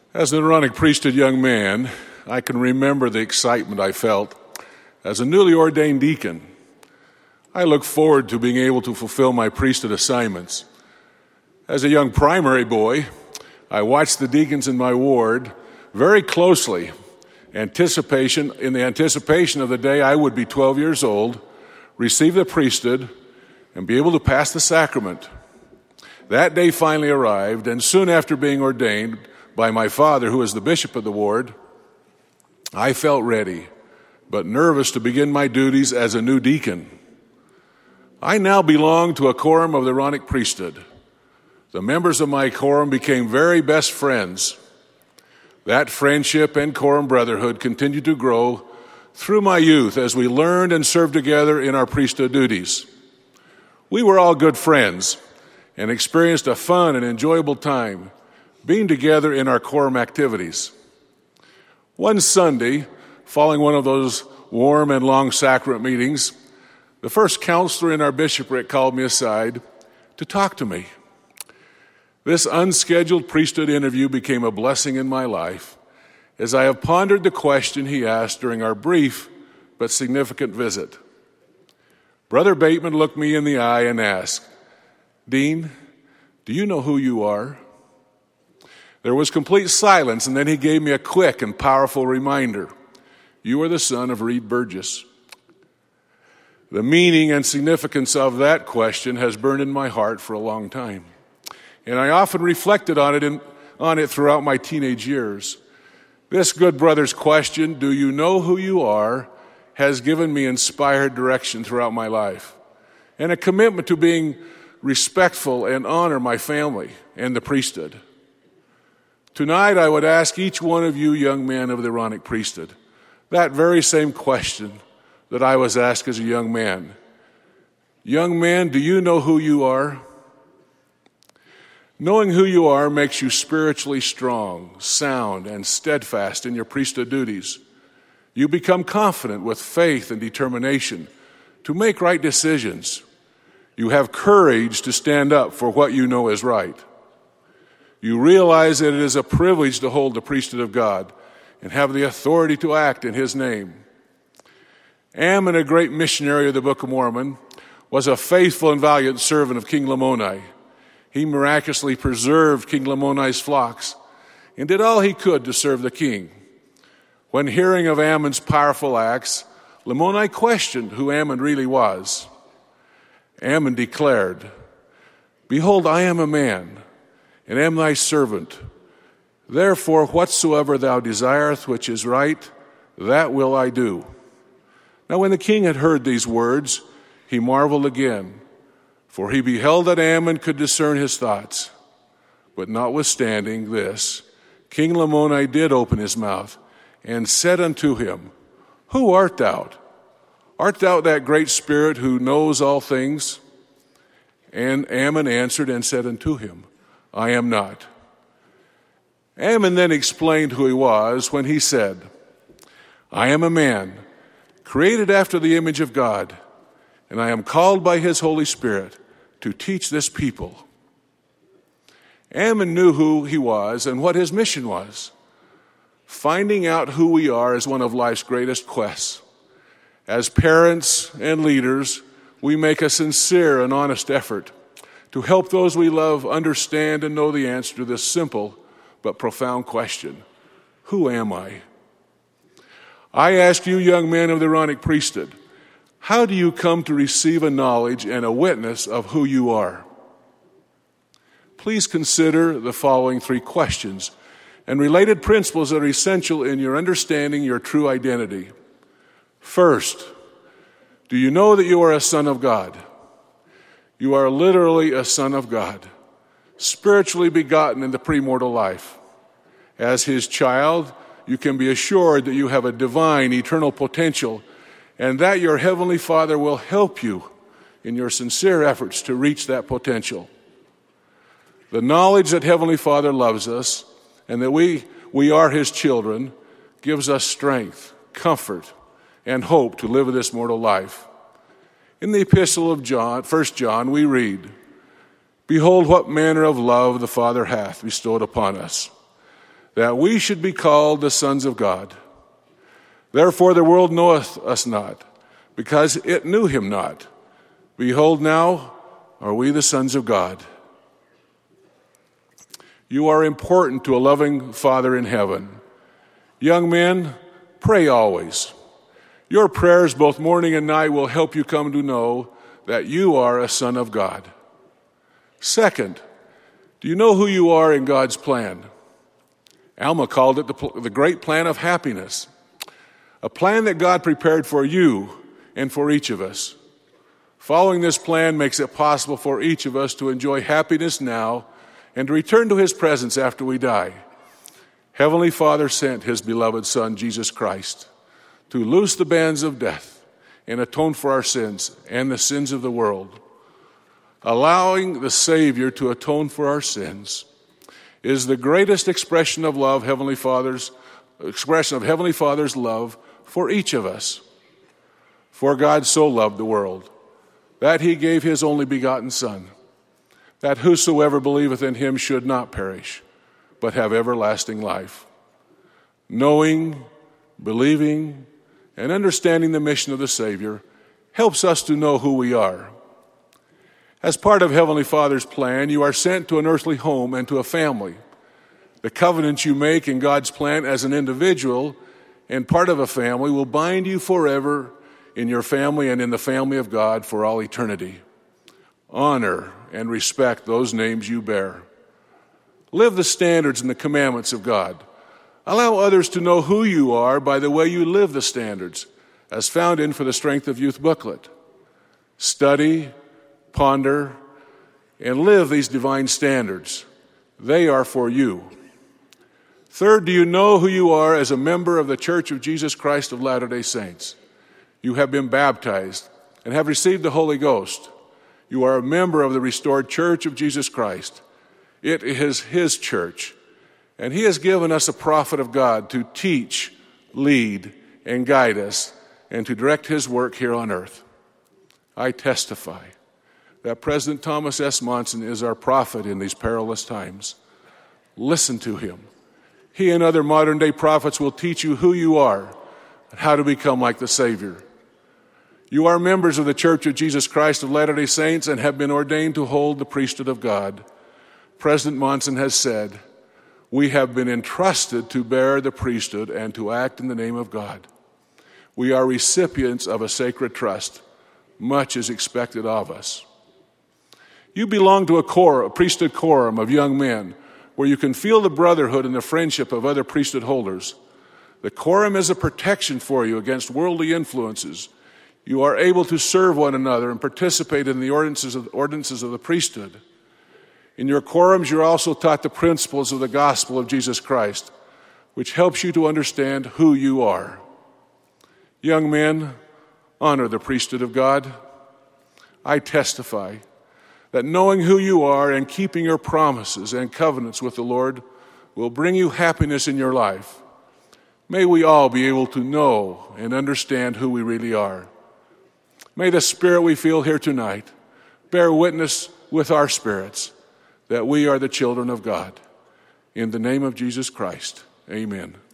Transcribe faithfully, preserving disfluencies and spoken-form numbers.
As an Aaronic priesthood young man, I can remember the excitement I felt as a newly ordained deacon. I look forward to being able to fulfill my priesthood assignments. As a young primary boy, I watched the deacons in my ward very closely, anticipation in the anticipation of the day I would be twelve years old, receive the priesthood, and be able to pass the sacrament. That day finally arrived, and soon after being ordained by my father, who was the bishop of the ward, I felt ready, but nervous to begin my duties as a new deacon. I now belong to a quorum of the Aaronic priesthood. The members of my quorum became very best friends. That friendship and quorum brotherhood continued to grow through my youth as we learned and served together in our priesthood duties. We were all good friends and experienced a fun and enjoyable time being together in our quorum activities. One Sunday, following one of those warm and long sacrament meetings, the first counselor in our bishopric called me aside to talk to me. This unscheduled priesthood interview became a blessing in my life as I have pondered the question he asked during our brief but significant visit. Brother Bateman looked me in the eye and asked, "Dean, do you know who you are?" There was complete silence, and then he gave me a quick and powerful reminder. "You are the son of Reed Burgess." The meaning and significance of that question has burned in my heart for a long time, and I often reflected on it, in, on it throughout my teenage years. This good brother's question, "Do you know who you are?" has given me inspired direction throughout my life and a commitment to being respectful and honor my family and the priesthood. Tonight, I would ask each one of you young men of the Aaronic priesthood that very same question that I was asked as a young man. Young man, do you know who you are? Knowing who you are makes you spiritually strong, sound, and steadfast in your priesthood duties. You become confident with faith and determination to make right decisions. You have courage to stand up for what you know is right. You realize that it is a privilege to hold the priesthood of God and have the authority to act in His name. Ammon, a great missionary of the Book of Mormon, was a faithful and valiant servant of King Lamoni. He miraculously preserved King Lamoni's flocks and did all he could to serve the king. When hearing of Ammon's powerful acts, Lamoni questioned who Ammon really was. Ammon declared, "Behold, I am a man, and am thy servant. Therefore, whatsoever thou desireth which is right, that will I do." Now when the king had heard these words, he marveled again, for he beheld that Ammon could discern his thoughts. But notwithstanding this, King Lamoni did open his mouth and said unto him, "Who art thou? Art thou that great spirit who knows all things?" And Ammon answered and said unto him, "I am not." Ammon then explained who he was when he said, "I am a man, created after the image of God, and I am called by His Holy Spirit to teach this people." Ammon knew who he was and what his mission was. Finding out who we are is one of life's greatest quests. As parents and leaders, we make a sincere and honest effort to help those we love understand and know the answer to this simple but profound question: who am I? I ask you, young men of the Aaronic priesthood, how do you come to receive a knowledge and a witness of who you are? Please consider the following three questions and related principles that are essential in your understanding your true identity. First, do you know that you are a son of God? You are literally a son of God, spiritually begotten in the premortal life. As His child, you can be assured that you have a divine, eternal potential and that your Heavenly Father will help you in your sincere efforts to reach that potential. The knowledge that Heavenly Father loves us and that we, we are His children gives us strength, comfort, and hope to live this mortal life. In the epistle of John, First John, we read, "Behold what manner of love the Father hath bestowed upon us, that we should be called the sons of God. Therefore the world knoweth us not, because it knew him not. Behold, now are we the sons of God. You are important to a loving Father in heaven. Young men, pray always. Your prayers both morning and night will help you come to know that you are a son of God. Second, do you know who you are in God's plan? Alma called it the, the great plan of happiness, a plan that God prepared for you and for each of us. Following this plan makes it possible for each of us to enjoy happiness now and to return to his presence after we die. Heavenly Father sent his beloved Son, Jesus Christ, to loose the bands of death and atone for our sins and the sins of the world. Allowing the Savior to atone for our sins is the greatest expression of love, Heavenly Father's expression of Heavenly Father's love for each of us. For God so loved the world, that he gave his only begotten Son, that whosoever believeth in him should not perish, but have everlasting life. Knowing, believing, and understanding the mission of the Savior helps us to know who we are. As part of Heavenly Father's plan, you are sent to an earthly home and to a family. The covenant you make in God's plan as an individual and part of a family will bind you forever in your family and in the family of God for all eternity. Honor and respect those names you bear. Live the standards and the commandments of God. Allow others to know who you are by the way you live the standards, as found in For the Strength of Youth booklet. Study, ponder, and live these divine standards. They are for you. Third, do you know who you are as a member of the Church of Jesus Christ of Latter-day Saints? You have been baptized and have received the Holy Ghost. You are a member of the restored Church of Jesus Christ. It is his church, and he has given us a prophet of God to teach, lead, and guide us, and to direct his work here on earth. I testify that President Thomas S. Monson is our prophet in these perilous times. Listen to him. He and other modern-day prophets will teach you who you are and how to become like the Savior. You are members of the Church of Jesus Christ of Latter-day Saints and have been ordained to hold the priesthood of God. President Monson has said, we have been entrusted to bear the priesthood and to act in the name of God. We are recipients of a sacred trust. Much is expected of us. You belong to a, cor- a priesthood quorum of young men where you can feel the brotherhood and the friendship of other priesthood holders. The quorum is a protection for you against worldly influences. You are able to serve one another and participate in the ordinances of, ordinances of the priesthood. In your quorums, you're also taught the principles of the gospel of Jesus Christ, which helps you to understand who you are. Young men, honor the priesthood of God. I testify that knowing who you are and keeping your promises and covenants with the Lord will bring you happiness in your life. May we all be able to know and understand who we really are. May the Spirit we feel here tonight bear witness with our spirits that we are the children of God. In the name of Jesus Christ, amen.